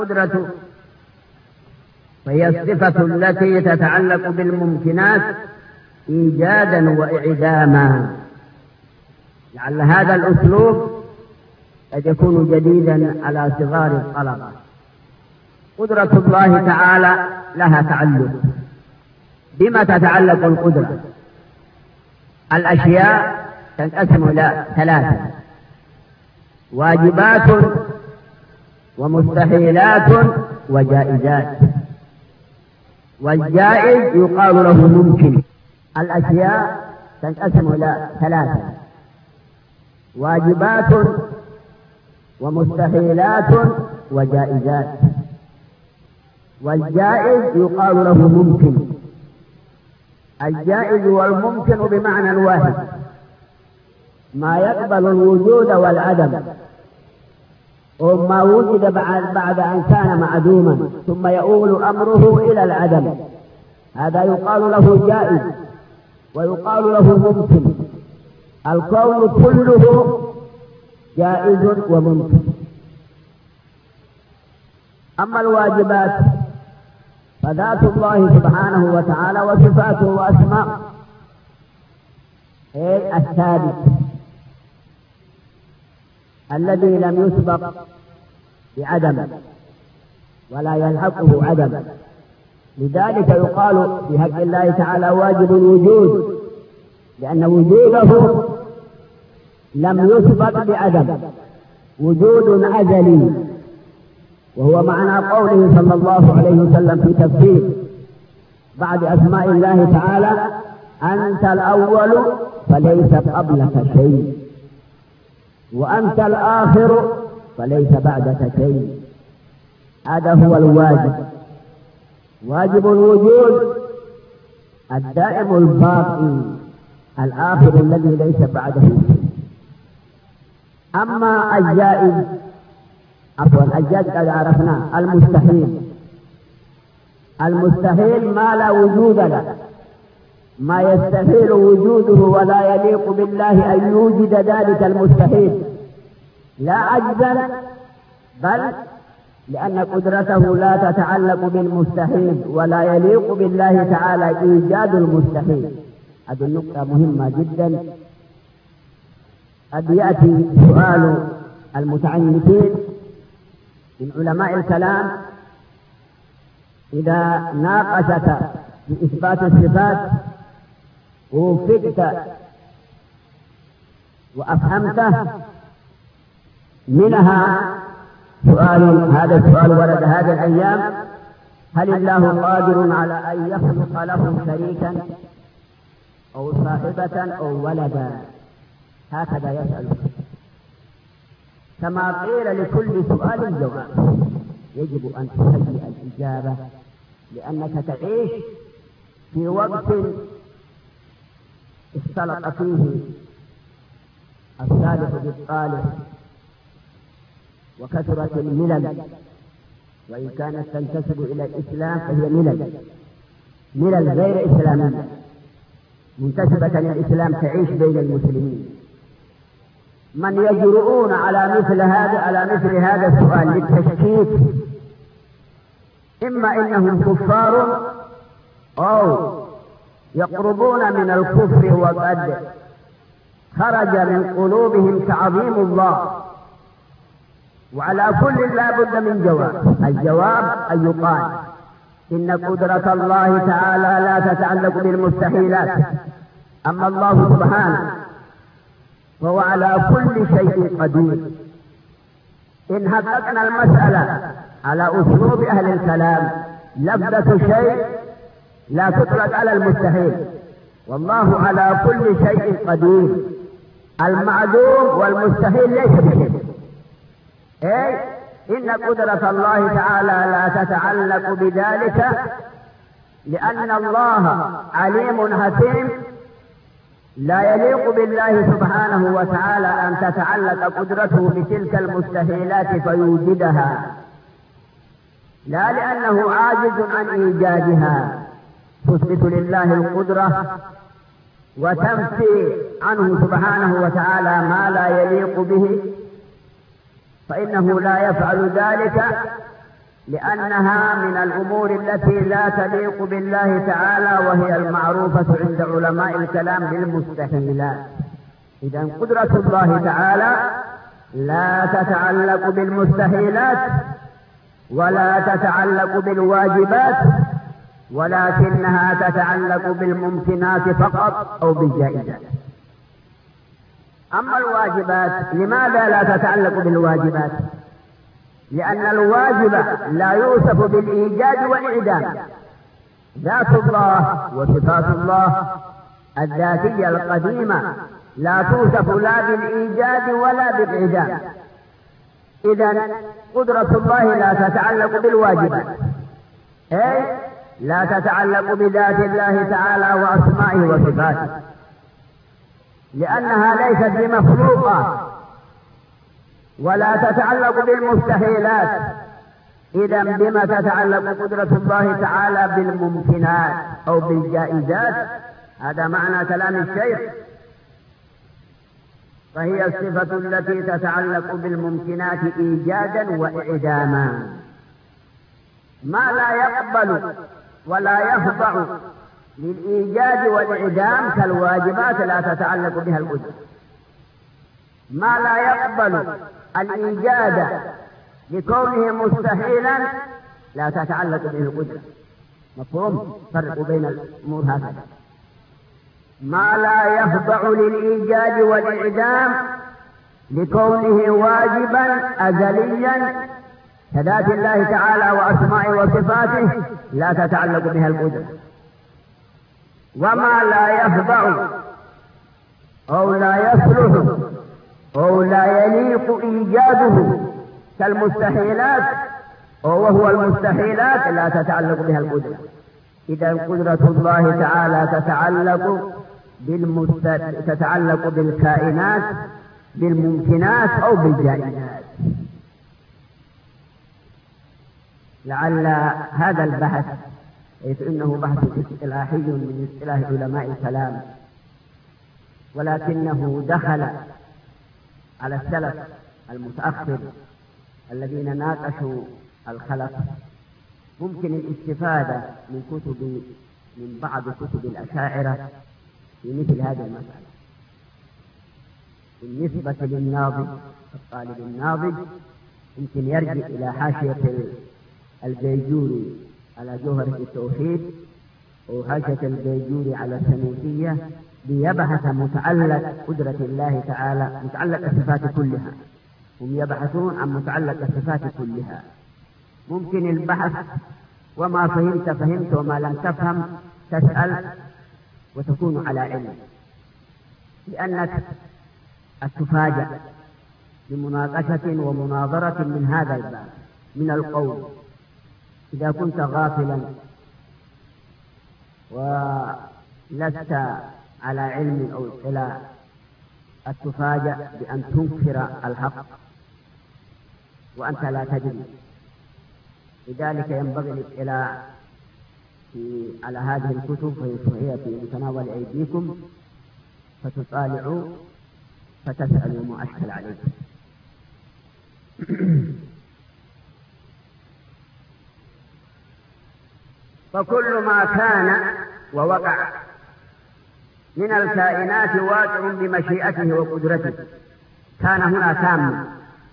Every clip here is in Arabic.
القدرة فهي الصفة التي تتعلق بالممكنات إيجادا وإعداما. لعل هذا الأسلوب قد يكون جديدا على صغار الطلبة. قدرة الله تعالى لها تعلق. بما تتعلق القدرة؟ الأشياء تنقسم إلى ثلاثة: واجبات ومستحيلات وجائزات. والجائز يقال له ممكن. الأشياء تنقسم إلى ثلاثة: واجبات ومستحيلات وجائزات. والجائز يقال له ممكن. الجائز والممكن بمعنى واحد، ما يقبل الوجود والعدم، وما وجد بعد أن كان معدوما ثم يؤول أمره إلى العدم، هذا يقال له جائز ويقال له ممكن. الكون كله جائز وممكن. أما الواجبات فذات الله سبحانه وتعالى وصفاته وأسماءه الثابت الذي لم يسبق بعدم ولا يلحقه عدم. لذلك يقال في حق الله تعالى واجب الوجود، لأن وجوده لم يسبق بعدم، وجود أزلي، وهو معنى قوله صلى الله عليه وسلم في تفسير بعد أسماء الله تعالى: أنت الأول فليس قبلك شيء، وأنت الآخر فليس بعدك شيء. هذا هو الواجب، واجب الوجود الدائم الباقي الآخر الذي ليس بعده شيء. أما الجائز الجائز قد عرفناه. المستحيل ما لا وجود له، ما يستحيل وجوده ولا يليق بالله أن يوجد ذلك المستحيل، لا عجزا بل لأن قدرته لا تتعلق بالمستحيل، ولا يليق بالله تعالى إيجاد المستحيل. هذه النقطة مهمة جدا. قد يأتي سؤال المتعنتين من علماء الكلام إذا ناقشت في إثبات الصفات ووفقت وأفهمته منها سؤال، هذا السؤال ورد هذه الأيام: هل الله قادر على أن يخلق له شريكا أو صاحبة أو ولدا؟ هكذا يسأل. كما قيل لكل سؤال جواب، يجب أن تهيئ الإجابة، لأنك تعيش في وقت اختلط فيه الصالح بالطالح، وكثرت الملل، وإن كانت تنتسب إلى الإسلام فهي ملل غير إسلامية منتسبة إلى الإسلام تعيش بين المسلمين. من يجرؤون على مثل هذا السؤال للتشكيك، إما إنهم كفار أو يقربون من الكفر وقد خرج من قلوبهم تعظيم الله. وعلى كل لا بد من جواب. الجواب أن يقال إن قدرة الله تعالى لا تتعلق بالمستحيلات. أما الله سبحانه فهو على كل شيء قدير. إن حققنا المسألة على أسلوب أهل الكلام، لفظة شيء لا تطلق على المستحيل، والله على كل شيء قدير. المعدوم والمستحيل ليس بشيء. إن قدرة الله تعالى لا تتعلق بذلك، لأن الله عليم حكيم، لا يليق بالله سبحانه وتعالى أن تتعلق قدرته بتلك المستحيلات فيوجدها، لا لأنه عاجز عن إيجادها. تثبت لله القدرة وتنفي عنه سبحانه وتعالى ما لا يليق به، فإنه لا يفعل ذلك لأنها من الأمور التي لا تليق بالله تعالى، وهي المعروفة عند علماء الكلام بالمستحيلات. إذا قدرة الله تعالى لا تتعلق بالمستحيلات ولا تتعلق بالواجبات، ولكنها تتعلق بالممكنات فقط أو بالجائزات. أما الواجبات، لماذا لا تتعلق بالواجبات؟ لأن الواجب لا يوصف بالإيجاد والإعدام. ذات الله وصفات الله الذاتية القديمة لا توصف لا بالإيجاد ولا بالإعدام. إذن قدرة الله لا تتعلق بالواجبات، أي لا تتعلق بذات الله تعالى وأسمائه وصفاته، لأنها ليست بمخلوقة، ولا تتعلق بالمستحيلات. إذا بما تتعلق قدرة الله تعالى؟ بالممكنات أو بالجائزات. هذا معنى كلام الشيخ. فهي الصفة التي تتعلق بالممكنات إيجادا وإعداما. ما لا يقبل ولا يخضع للإيجاد والإعدام كالواجبات لا تتعلق بها القدرة. ما لا يقبل الإيجاد لكونه مستحيلا لا تتعلق به القدرة. مفهوم؟ فرق بين الأمور هكذا. ما لا يخضع للإيجاد والإعدام لكونه واجبا أزليا كذات الله تعالى وأسمائه وصفاته لا تتعلق بها القدرة. وما لا يخضع أو لا يصلح أو لا يليق إيجاده كالمستحيلات وهو المستحيلات لا تتعلق بها القدرة. إذا قدرة الله تعالى تتعلق بالكائنات بالممكنات أو بالجائزات. لعل هذا البحث، حيث إنه بحث اصطلاحي من اصطلاح علماء الكلام، ولكنه دخل على السلف المتأخر الذين ناقشوا الخلق، ممكن الاستفادة من بعض كتب الأشاعرة في مثل هذه المسألة. بالنسبة للناضج، الطالب الناضج يمكن يرجع إلى حاشية البيجوري على جوهرة التوحيد وحاشية البيجوري على الثنوتية ليبحث متعلق قدرة الله تعالى، متعلق الصفات كلها. هم يبحثون عن متعلق الصفات كلها. ممكن البحث وما فهمت وما لم تفهم تسأل وتكون على علم، لأنك تفاجأ بمناقشة ومناظرة من هذا الباب من القول. إذا كنت غافلا ولست على علم أو اطلاع تفاجأ بأن تنكر الحق وأنت لا تدري. لذلك ينبغي الاطلاع على هذه الكتب، وهي في متناول أيديكم، فتطالعوا فتسألوا ما أشكل عليكم. فكل ما كان ووقع من الكائنات واقع بمشيئته وقدرته. كان هنا تام.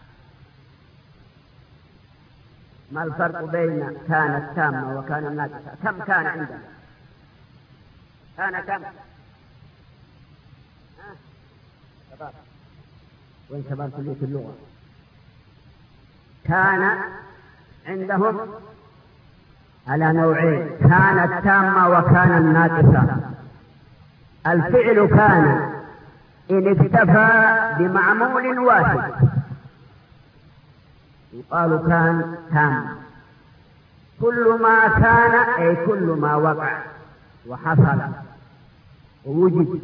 ما الفرق بين كانت تامة وكان ناقصة؟ كم كان عندنا؟ كان كم؟ شباب وين شباب كلية اللغة؟ كان عندهم على نوعين، كانت تامة وكان ناقصة. الفعل كان إن اكتفى بمعمول واحد يقال كان تام. كل ما كان أي كل ما وقع وحصل ووجد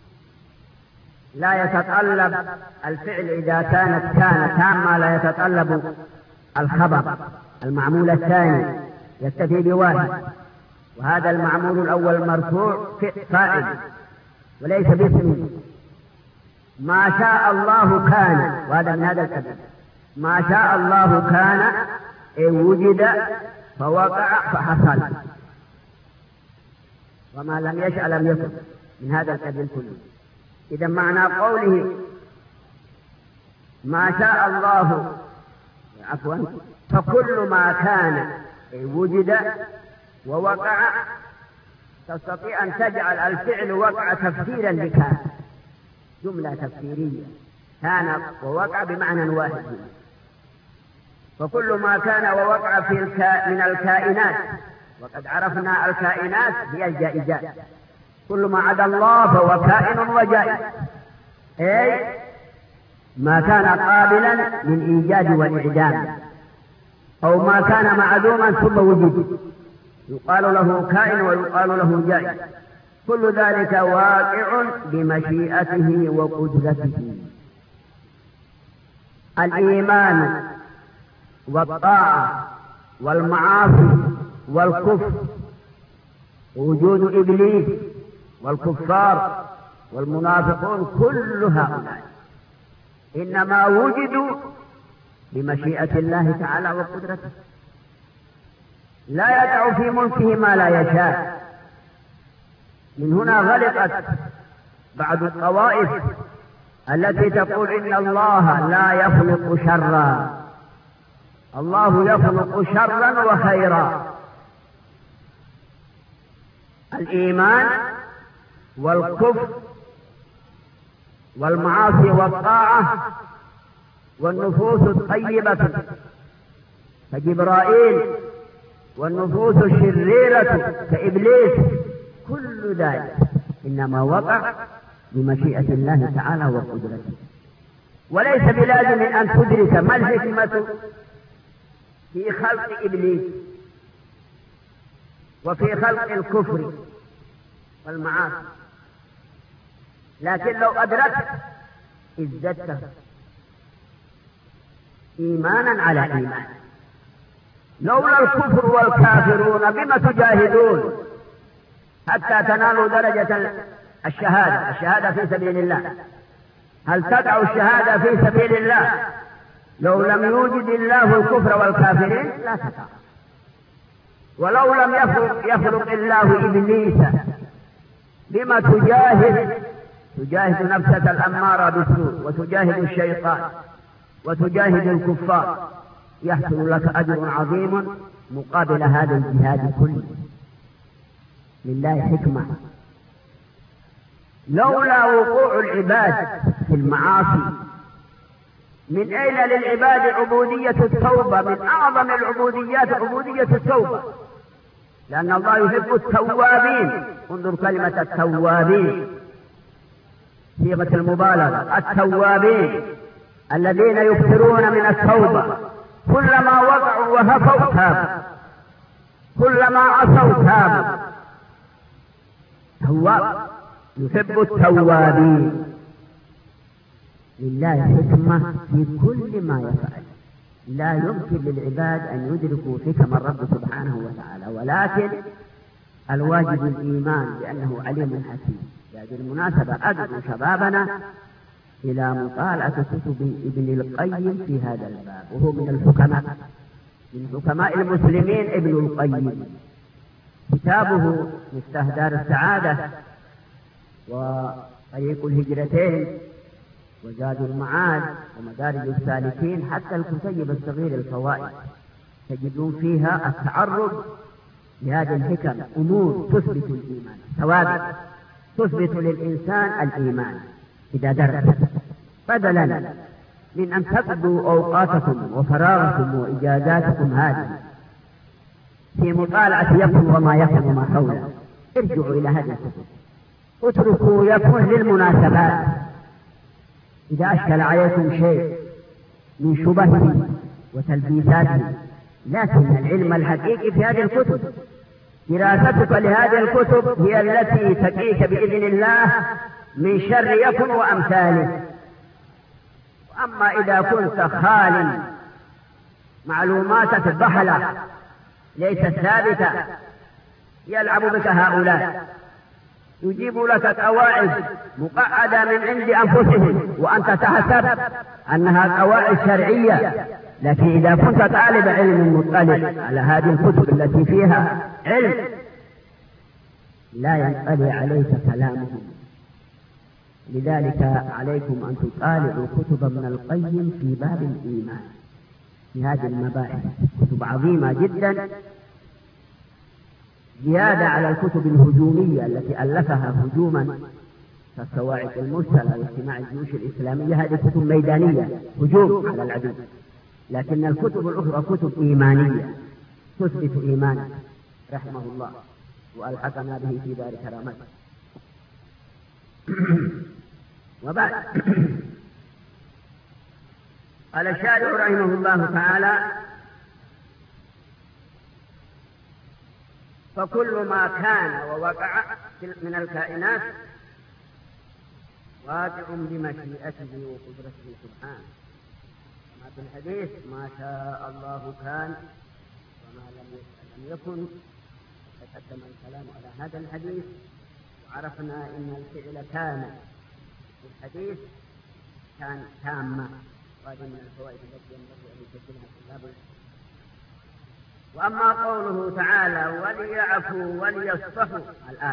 لا يتطلب الفعل. إذا كان تامة لا يتطلب الخبر المعمول الثاني، يكتفي بواحد، وهذا المعمول الأول مرفوع فاعل وليس باسم. ما شاء الله كان، وهذا من هذا الكلام. ما شاء الله كان وجد فوقع فحصل، وما لم يشأ لم يكن من هذا القبيل كله. إذا معنى قوله ما شاء الله فكل ما كان وجد ووقع، تستطيع أن تجعل الفعل وقع تفسيرا لكان، جملة تفسيرية، كان ووقع بمعنى واحد. فكل ما كان ووقع من الكائنات، وقد عرفنا الكائنات هي الجائزات، كل ما عدا الله فهو كائن وجائز، أي ما كان قابلا للإيجاد والإعدام، أو ما كان معدوما ثم وجد، يقال له كائن ويقال له جائز. كل ذلك واقع بمشيئته وقدرته. الإيمان والطاعة والمعاصي والكفر، وجود إبليس والكفار والمنافقون، كل هؤلاء إنما وجدوا بمشيئة الله تعالى وقدرته، لا يقع في ملكه ما لا يشاء. من هنا غلطت بعض الطوائف التي تقول إن الله لا يخلق شرا، الله يخلق شرا وخيرا. الإيمان والكفر والمعاصي والطاعة والنفوس الطيبة كجبرائيل والنفوس الشريرة كإبليس، كل ذلك إنما وقع بمشيئة الله تعالى وقدرته. وليس بلازم أن تدرك ما الحكمة في خلق إبليس وفي خلق الكفر والمعاصي، لكن لو أدركت ازددت إيمانا على إيمان. لولا الكفر والكافرون بما تجاهدون حتى تنالوا درجة الشهادة في سبيل الله؟ هل تقع الشهادة في سبيل الله لو لم يوجد الله الكفر والكافرين؟ لا تقع. ولو لم يخلق الله إبليس بما تجاهد نفسك الأمارة بالسوء، وتجاهد الشيطان، وتجاهد الكفار، يحصل لك أجر عظيم مقابل هذا الجهاد كله. لله حكمة. لولا وقوع العباد في المعاصي، من أين للعباد عبودية التوبة؟ من أعظم العبوديات عبودية التوبة، لأن الله يحب التوابين. انظر كلمة التوابين، صيغة المبالغة، التوابين الذين يكثرون من التوبة، كلما وقعوا وهفوا تابوا، كلما عصوا تابوا. هو يحب التوابين. لله حكمة في كل ما يفعل، لا يمكن للعباد أن يدركوا حكم الرب سبحانه وتعالى، ولكن الواجب الإيمان بأنه عليم حكيم. بهذه المناسبة أدعو شبابنا إلى مطالعة كتب ابن القيم في هذا الباب، وهو من حكماء المسلمين. ابن القيم كتابه مفتاح دار السعادة وطريق الهجرتين وزاد المعاد ومدارج السالكين، حتى الكتيب الصغير الفوائد، تجدون فيها التعرض لهذه الحكم، أمور تثبت الإيمان، ثوابت تثبت للإنسان الإيمان إذا درس، بدلا من أن تقضوا أوقاتكم وفراغكم وإجازاتكم هذه في مطالعة يكن وما يكن وما حوله. ارجعوا إلى هذه الكتب، اتركوا يكن للمناسبات. إذا أشكل عليكم شيء من شبهه وتلبيساته، لكن العلم الحقيقي في هذه الكتب. دراستك لهذه الكتب هي التي تقيك بإذن الله من شر يكن وأمثاله. وأما إذا كنت خال معلوماتك ضحلة ليست ثابتة، يلعب بك هؤلاء، يجيب لك قواعد مقعدة من عند أنفسهم، وأنت تحسب أنها قواعد شرعية لكن إذا كنت طالب علم مطلع على هذه الكتب التي فيها علم لا ينطلي عليك كلامهم. لذلك عليكم أن تطالعوا كتب ابن القيم في باب الإيمان في هذه المباحث، كتب عظيمة جدا زيادة على الكتب الهجومية التي ألفها هجوما كالصواعق المرسلة واجتماع الجيوش الإسلامية. هذه كتب ميدانية هجوم على العدو، لكن الكتب الأخرى كتب إيمانية تثبت إيمانك رحمه الله وألحقنا به في دار كرامته. وبعد قال الشارع رحمه الله تعالى: فكل ما كان ووقع من الكائنات واقع بمشيئته وقدرته سبحانه. ما في الحديث: ما شاء الله كان وما لم يكن. تقدم الكلام على هذا الحديث وعرفنا ان الفعل كان في الحديث كان تامة، وهذه من الفوائد التي ينبغي ان يسجلها طلاب. واما قوله تعالى: وليعفوا وليصفحوا، الآية